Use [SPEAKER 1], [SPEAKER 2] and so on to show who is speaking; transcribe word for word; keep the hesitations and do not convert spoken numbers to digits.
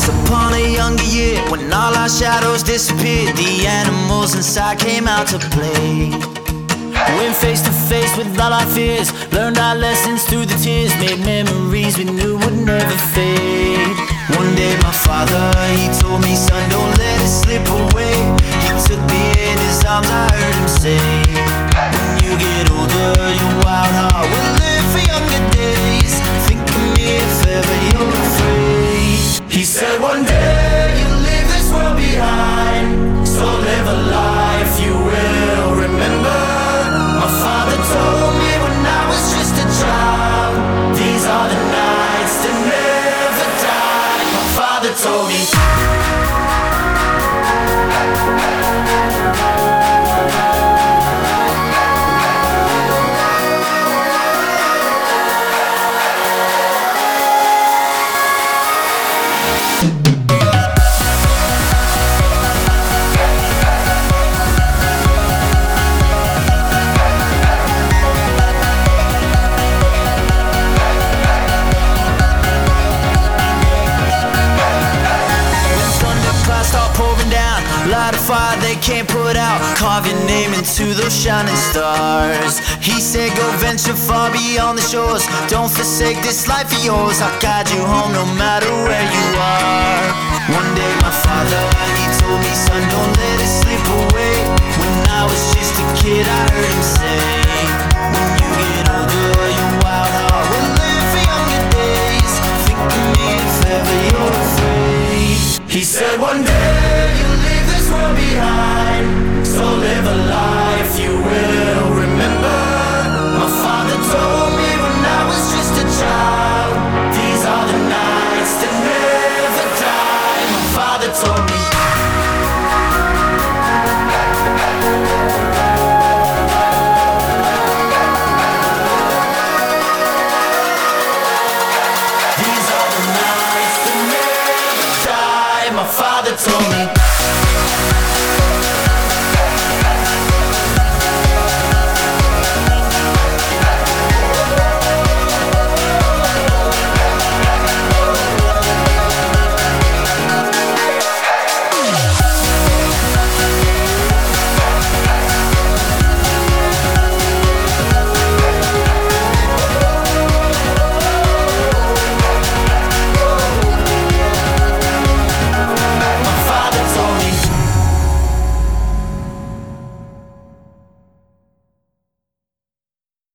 [SPEAKER 1] upon a younger year, when all our shadows disappeared, the animals inside came out to play. Went face to face with all our fears, learned our lessons through the tears, made memories we knew would never fade. One day my father, he told me, son, don't let it slip away. He took me in his arms, I heard him say, when you get older, your wild heart will live for younger days. Think of me if ever you're afraid. He said one day you'll leave this world behind, so live a life you will remember. My father told me when I was just a child, these are the nights that never die. My father told me. Light a fire they can't put out, carve your name into those shining stars. He said go venture far beyond the shores, don't forsake this life of yours. I'll guide you home no matter where you are. One day my father, he told me, son, don't let it slip away. When I was just a kid I heard him say,